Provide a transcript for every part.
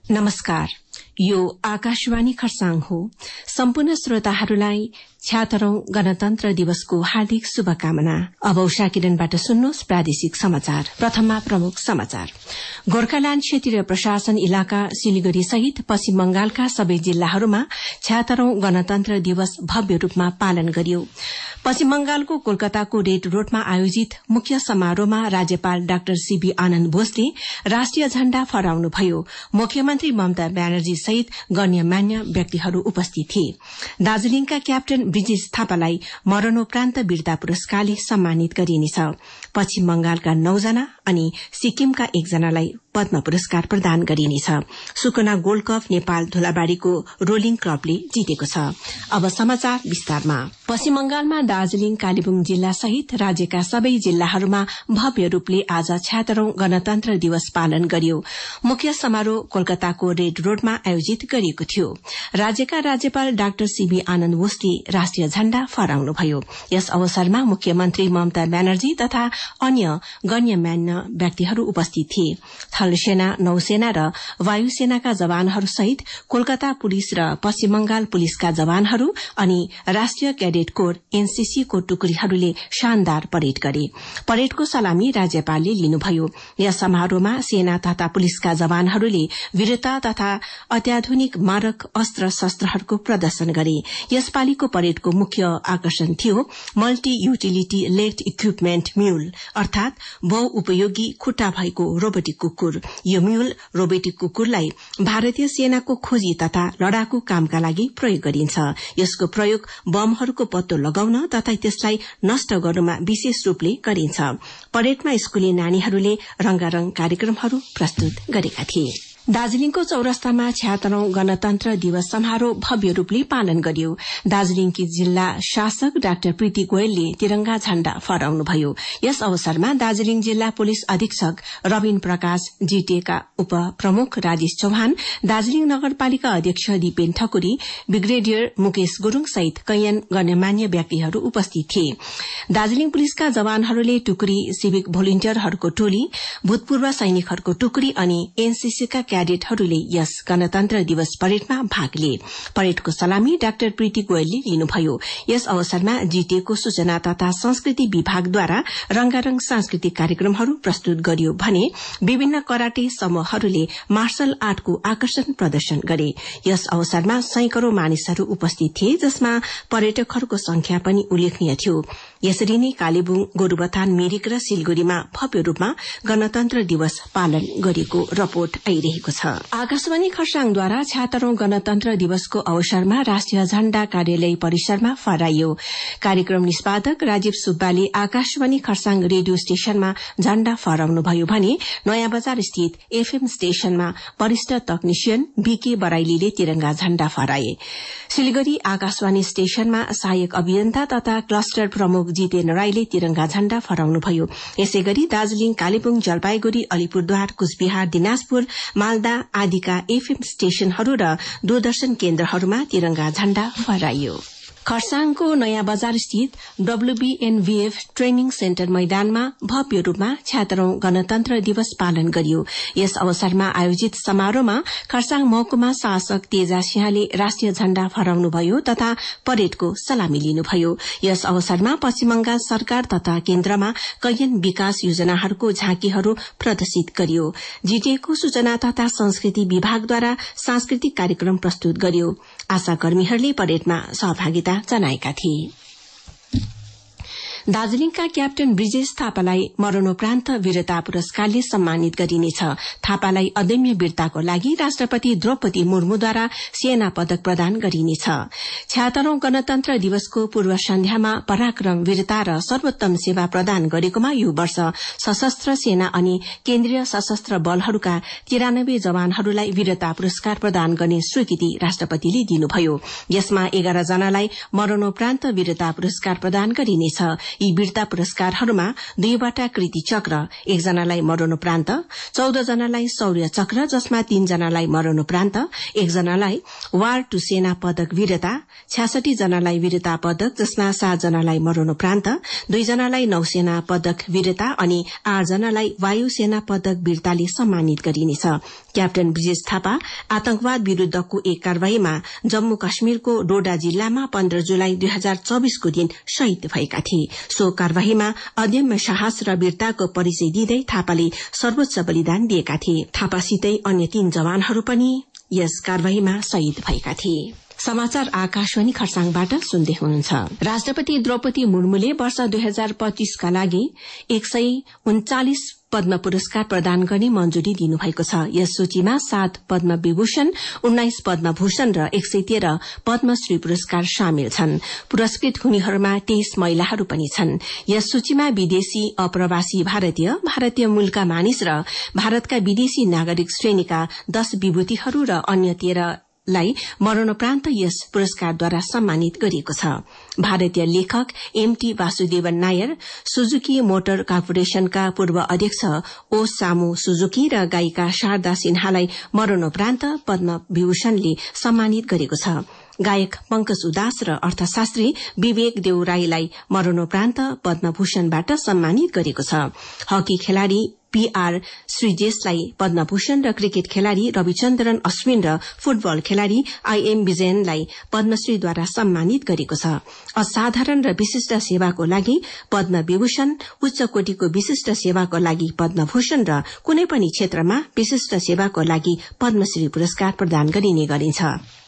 नमस्कार, यो आकाशवाणी खरसाङ हो। सम्पूर्ण श्रोताहरूलाई 76औं गणतन्त्र दिवसको हार्दिक शुभकामना। अब उषा किरणबाट सुन्नुहोस् प्रादेशिक समाचार। प्रथममा प्रमुख समाचार। गोर्खाल्याण्ड क्षेत्रीय प्रशासन इलाका सिलिगुड़ी सहित पश्चिम बंगालका सबै जिल्लाहरूमा 76औं गणतन्त्र दिवस भव्य रूपमा पालन गरियो। पश्चिम बंगालको कोलकाताको रेड रोडमा आयोजित मुख्य समारोहमा राज्यपाल डाक्टर सीबी आनन्द बोसले राष्ट्रिय झण्डा फहराउनुभयो। मुख्यमन्त्री ममता ब्यानर्जी सहित गण्यमान्य व्यक्तिहरू उपस्थित थिए। दार्जीलिङका क्याप्टेन ब्रिजेश थापालाई मरणोपरान्त वीरता पुरस्कारले सम्मानित गरिनेछ। पश्चिम बंगालका 9 जना अनि सिक्किमका 1 जनालाई पद्म पुरस्कार प्रदान गरिनेछ। सुकुना गोल्ड कप नेपाल धुलाबाड़ीको रोलिङ क्लबले जितेको छ। अब समाचार विस्तारमा। पश्चिम बंगालमा दार्जीलिङ कालेबुङ जिल्ला सहित राज्यका सबै जिल्लाहरूमा भव्य रूपले आज 76औं गणतन्त्र दिवस पालन गरियो। मुख्य समारोह कोलकाताको रेड रोडमा आयोजित गरिएको थियो। राज्यका राज्यपाल डाक्टर सीबी आनन्द बोसले राष्ट्रिय झण्डा फहराउनुभयो। यस अवसरमा मुख्यमन्त्री ममता ब्यानर्जी तथा अन्य गण्यमान्य व्यक्तिहरू उपस्थित थिए। थलसेना, नौसेना र वायुसेनाका जवानहरूसहित कोलकाता पुलिस र पश्चिम बंगाल पुलिसका जवानहरू अनि राष्ट्रिय क्याडेट कोर एनसीसी को टुकडीहरूले शानदार परेड गरे। परेडको सलामी राज्यपालले लिनुभयो। यस समारोहमा सेना तथा पुलिसका जवानहरूले वीरता तथा अत्याधुनिक मारक अस्त्र शस्त्रहरूको प्रदर्शन गरे। यसपालिको परेडको मुख्य आकर्षण थियो multi utility legged equipment mule, अर्थात बहुउपयोगी खुट्टा भएको रोबोटिक कुकुर। यो म्यूल रोबोटिक कुकुरलाई भारतीय सेनाको खोजी तथा लडाकू कामका लागि प्रयोग गरिन्छ। यसको प्रयोग बमहरूको पत्तो लगाउन तथा त्यसलाई नष्ट गर्नमा विशेष रूपले गरिन्छ। परेडमा स्कूली नानीहरूले रंगारंग कार्यक्रमहरू प्रस्तुत गरेका थिए। दार्जीलिङको चौरस्तामा 76औं गणतन्त्र दिवस समारोह भव्य रूपले पालन गरियो। दार्जीलिङकी जिल्ला शासक डाक्टर प्रीति गोयलले तिरंगा झण्डा फहराउनुभयो। यस अवसरमा दार्जीलिङ जिल्ला पुलिस अधीक्षक रविन प्रकाश, जीटीएका उप प्रमुख राजेश चौहान, दार्जीलिङ नगरपालिका अध्यक्ष दीपेन ठकुरी, ब्रिगेडियर मुकेश गुरूङ सहित कैयन गण्यमान्य व्यक्तिहरू उपस्थित थिए। दार्जीलिङ पुलिसका जवानहरूले टुकडी, सिभिक भोलिन्टियरहरूको टोली, भूतपूर्व सैनिकहरूको टुकडी अनि एनसीसीका क्याडेटहरूले यस गणतन्त्र दिवस परेडमा भाग लिए। परेडको सलामी डाक्टर प्रीति गोयलले लिनुभयो। यस अवसरमा जीटीएको सूचना तथा संस्कृति विभागद्वारा रंगारंग सांस्कृतिक कार्यक्रमहरू प्रस्तुत गरियो भने विभिन्न कराटे समूहहरूले मार्शल आर्टको आकर्षण प्रदर्शन गरे। यस अवसरमा सैकड़ौं मानिसहरू उपस्थित थिए, जसमा पर्यटकहरूको संख्या पनि उल्लेखनीय थियो। यसरी नै कालेबुङ, गोरुबथान, मिरिक र सिलगढ़ीमा भव्य रूपमा गणतन्त्र दिवस पालन गरिएको रिपोर्ट आइरहेको छ। आकाशवाणी खरसाङद्वारा 76औं गणतन्त्र दिवसको अवसरमा राष्ट्रिय झण्डा कार्यालय परिसरमा फहराइयो। कार्यक्रम निष्पादक राजीव सुब्बाले आकाशवाणी खरसाङ रेडियो स्टेशनमा झण्डा फहराउनुभयो भने नयाँ बजार स्थित एफएम स्टेशनमा वरिष्ठ तकनिशियन बीके बराइलीले तिरंगा झण्डा फहराए। सिलगढ़ी आकाशवाणी स्टेशनमा सहायक अभियन्ता तथा क्लस्टर प्रमुख जितेन्द्र राईले तिरंगा झण्डा फहराउनुभयो। यसैगरी दार्जीलिङ, कालेबुङ, जलपाईगुड़ी, अलिपुरद्वार, कुचबिहार, दिनाजपुर, मालदा आदिका एफएम स्टेशनहरू र दूरदर्शन केन्द्रहरूमा तिरंगा झण्डा फहराइयो। खरसाङको नयाँ बजार स्थित डब्ल्यूबीएनभीएफ ट्रेनिङ सेन्टर मैदानमा भव्य रूपमा 76औं गणतन्त्र दिवस पालन गरियो। यस अवसरमा आयोजित समारोहमा खरसाङ महकुमा शासक तेजा सिंहले राष्ट्रिय झण्डा फहराउनुभयो तथा परेडको सलामी लिनुभयो। यस अवसरमा पश्चिम बंगाल सरकार तथा केन्द्रमा कैयन विकास योजनाहरूको झाँकीहरू प्रदर्शित गरियो। जीटीएको सूचना तथा संस्कृति विभागद्वारा सांस्कृतिक कार्यक्रम प्रस्तुत गरियो। आशाकर्मीहरूले परेडमा सहभागिता जनाएका थिए। दार्जीलिङका क्याप्टेन ब्रिजेश थापालाई मरणोपरान्त वीरता पुरस्कारले सम्मानित गरिनेछ। थापालाई अदम्य वीरताको लागि राष्ट्रपति द्रौपदी मुर्मुद्वारा सेना पदक प्रदान गरिनेछ। 76औं गणतन्त्र दिवसको पूर्व सन्ध्यामा पराक्रम, वीरता र सर्वोत्तम सेवा प्रदान गरेकोमा यो वर्ष सशस्त्र सेना अनि केन्द्रीय सशस्त्र बलहरूका 93 जवानहरूलाई वीरता पुरस्कार प्रदान गर्ने स्वीकृति राष्ट्रपतिले दिनुभयो। यसमा 11 जनालाई मरणोपरान्त वीरता पुरस्कार प्रदान गरिनेछ। यी वीरता पुरस्कारहरूमा 2वटा कृति चक्र, 1 जनालाई मरणोपरान्त, 14 जनालाई शौर्य चक्र जसमा 3 जनालाई मरणोपरान्त, 1 जनालाई वार टू सेना पदक वीरता, 66 जनालाई वीरता पदक जसमा 7 जनालाई मरणोपरान्त, 2 जनालाई नौसेना पदक वीरता अनि 8 जनालाई वायुसेना पदक वीरताले सम्मानित गरिनेछ। क्याप्टन ब्रिजेश थापा आतंकवाद विरूद्धको एक कारवाहीमा जम्मू काश्मीरको डोडा जिल्लामा 15 जुलाई 2024 को दिन शहीद भएका थिए। सो कारवाहीमा अदम्य साहस र वीरताको परिचय दिँदै थापाले सर्वोच्च बलिदान दिएका थिए। थापासितै अन्य 3 जवानहरू पनि यस कारवाहीमा शहीद भएका थिए। समाचार आकाशवाणी खरसाङबाट सुन्दै हुनुहुन्छ। राष्ट्रपति द्रौपदी मुर्मुले वर्ष 2025 का लागि 139 पद्म पुरस्कार प्रदान गर्ने मञ्जुरी दिनुभएको छ। यस सूचीमा 7 पद्म विभूषण, 19 पद्म भूषण र 113 पद्मश्री पुरस्कार सामेल छन्। पुरस्कृत हुनेहरूमा 23 महिलाहरू पनि छन्। यस सूचीमा विदेशी अप्रवासी भारतीय मूलका मानिस र भारतका विदेशी नागरिक श्रेणीका 10 विभूतिहरू र अन्य 13 लाई मरणोपरान्त यस पुरस्कारद्वारा सम्मानित गरिएको छ। भारतीय लेखक एमटी वासुदेवन नायर, सुजुकी मोटर कर्पोरेशनका पूर्व अध्यक्ष ओसामु सुजुकी र गायिका शारदा सिन्हालाई मरणोपरान्त पद्म विभूषणले सम्मानित गरेको छ। गायक पंकज उदास र अर्थशास्त्री विवेक देउराईलाई मरणोपरान्त पद्मभूषणबाट सम्मानित गरेको छ। हकी खेलाड़ी पीआर श्रीजेशलाई पद्मभूषण र क्रिकेट खेलाड़ी रविचन्द्रन अश्विन र फुटबल खेलाड़ी आईएम विजयनलाई पद्मश्रीद्वारा सम्मानित गरेको छ। असाधारण र विशिष्ट सेवाको लागि पद्म विभूषण, उच्च कोटिको विशिष्ट सेवाको लागि पद्मभूषण र कुनै पनि क्षेत्रमा विशिष्ट सेवाको लागि पद्मश्री पुरस्कार प्रदान गरिने गरिन्छ।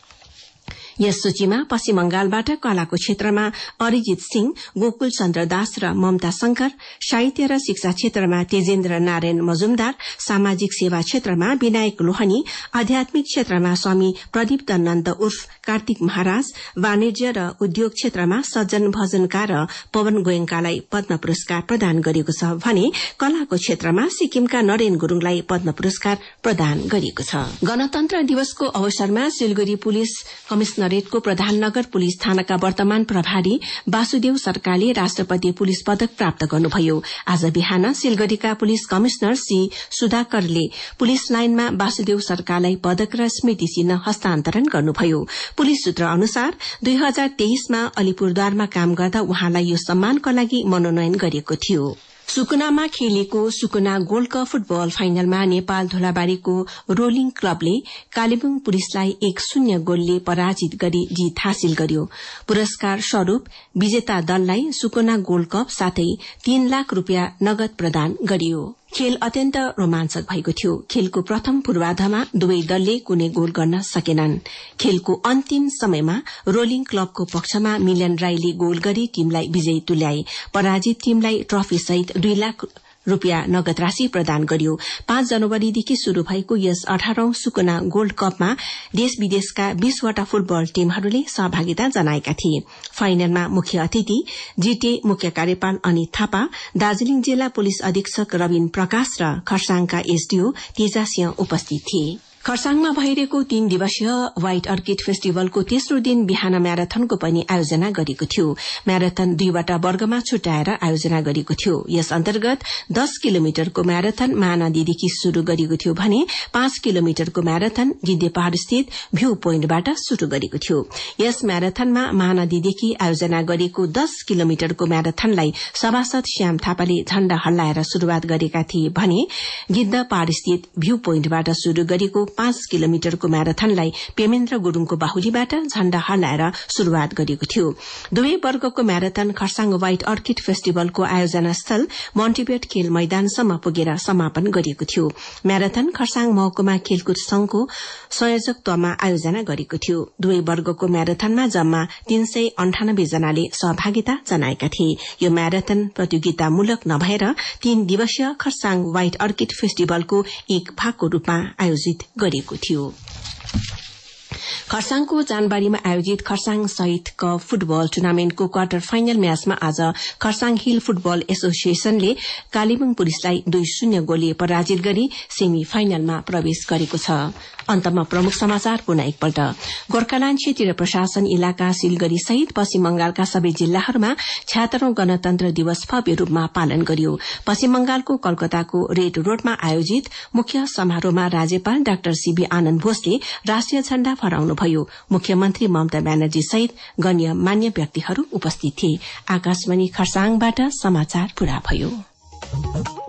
यस सूचीमा पश्चिम बंगालबाट कलाको क्षेत्रमा अरिजित सिंह, गोकुल चन्द्र दास र ममता शंकर, साहित्य र शिक्षा क्षेत्रमा तेजेन्द्र नारायण मजुमदार, सामाजिक सेवा क्षेत्रमा विनायक लोहनी, आध्यात्मिक क्षेत्रमा स्वामी प्रदीप नन्द उर्फ कार्तिक महाराज, वाणिज्य र उद्योग क्षेत्रमा सज्जन भजनका र पवन गोयंकालाई पद्म पुरस्कार प्रदान गरिएको छ भने कलाको क्षेत्रमा सिक्किमका नरेन गुरूङलाई पद्म पुरस्कार प्रदान गरिएको छ। गणतन्त्र दिवसको अवसरमा सिलगढ़ी पुलिस कमिश्नरेटको प्रधान नगर पुलिस थानाका वर्तमान प्रभारी वासुदेव सरकारले राष्ट्रपति पुलिस पदक प्राप्त गर्नुभयो। आज बिहान सिलगढ़ीका पुलिस कमिश्नर श्री सुधाकरले पुलिस लाइनमा वासुदेव सरकारलाई पदक र स्मृति चिन्ह हस्तान्तरण गर्नुभयो। पुलिस सूत्र अनुसार 2023मा अलिपुरद्वारमा काम गर्दा उहाँलाई यो सम्मानको लागि मनोनयन गरिएको थियो। सुकुनामा खेलिएको सुकुना गोल्ड कप फुटबल फाइनलमा नेपाल धुलाबारीको रोलिङ क्लबले कालेबुङ पुलिसलाई 1-0 गोलले पराजित गरी जीत हासिल गर्यो। पुरस्कार स्वरूप विजेता दललाई सुकुना गोल्ड कप साथै 3 लाख रूपियाँ नगद प्रदान गरियो। खेल अत्यन्त रोमाञ्चक भएको थियो। खेलको प्रथम पूर्वार्धमा दुवै दलले कुनै गोल गर्न सकेनन्। खेलको अन्तिम समयमा रोलिङ क्लबको पक्षमा मिलन राईले गोल गरी टीमलाई विजयी तुल्याए। पराजित टीमलाई ट्रफी सहित 2 लाख रूपियाँ नगद राशि प्रदान गरियो। 5 जनवरीदेखि शुरू भएको यस 18औं सुकुना गोल्ड कपमा देश विदेशका 20 वटा फुटबल टीमहरूले सहभागिता जनाएका थिए। फाइनलमा मुख्य अतिथि जीटीए मुख्य कार्यपाल अनित थापा, दार्जीलिङ जिल्ला पुलिस अधीक्षक रविन प्रकाश र खरसाङका एसडीओ तेजा सिंह उपस्थित थिए। खरसाङमा भइरहेको 3 दिवसीय व्हाइट अर्किड फेस्टिभलको तेस्रो दिन बिहान म्याराथनको पनि आयोजना गरिएको थियो। म्याराथन 2 वटा वर्गमा छुट्याएर आयोजना गरिएको थियो। यस अन्तर्गत 10 किलोमिटरको म्याराथन महानदीदेखि शुरू गरिएको थियो भने 5 किलोमिटरको म्याराथन गिद्धे पहाड़ स्थित भ्यू पोइन्टबाट शुरू गरिएको थियो। यस म्याराथनमा महानदीदेखि आयोजना गरिएको 10 किलोमिटरको म्याराथनलाई सभासद श्याम थापाले झण्डा हल्लाएर शुरूआत गरेका थिए भने गिद्ध पहाड़ स्थित भ्यू पोइन्टबाट शुरू गरिएको 5 किलोमिटरको म्याराथनलाई पेमेन्द्र गुरूङको बाहुलीबाट झण्डा हल्लाएर शुरूआत गरिएको थियो। दुवै वर्गको म्याराथन खरसाङ व्हाइट अर्किड फेस्टिभलको आयोजना स्थल मन्टिभेट खेल मैदानसम्म पुगेर समापन गरिएको थियो। म्याराथन खरसाङ महकुमा खेलकुद संघको संयोजकत्वमा आयोजना गरिएको थियो। दुवै वर्गको म्याराथनमा जम्मा 398 जनाले सहभागिता जनाएका थिए। यो म्याराथन प्रतियोगितामूलक नभएर 3 दिवसीय खरसाङ व्हाइट अर्किड फेस्टिभलको एक भागको रूपमा आयोजित गरिएको थियो। खरसाङको जानबारीमा आयोजित खरसाङ शहीद कप फुटबल टुर्नामेन्टको क्वार्टर फाइनल म्याचमा आज खरसाङ हिल फुटबल एसोसिएशनले कालेबुङ पुलिसलाई 2-0 गोलले पराजित गरी सेमी फाइनलमा प्रवेश गरेको छ। अन्तमा प्रमुख समाचार पुनः एकपल्ट। गोर्खाल्याण्ड क्षेत्रीय प्रशासन इलाका सिलगढ़ी सहित पश्चिम बंगालका सबै जिल्लाहरूमा 76औं गणतन्त्र दिवस भव्य रूपमा पालन गरियो। पश्चिम बंगालको कलकताको रेड रोडमा आयोजित मुख्य समारोहमा राज्यपाल डाक्टर सीबी आनन्द बोसले राष्ट्रिय झण्डा फहराउनुभयो। मुख्यमन्त्री ममता ब्यानर्जी सहित गण्यमान्य व्यक्तिहरू उपस्थित थिए। आकाशवाणी खरसाङबाट समाचार पूरा भयो।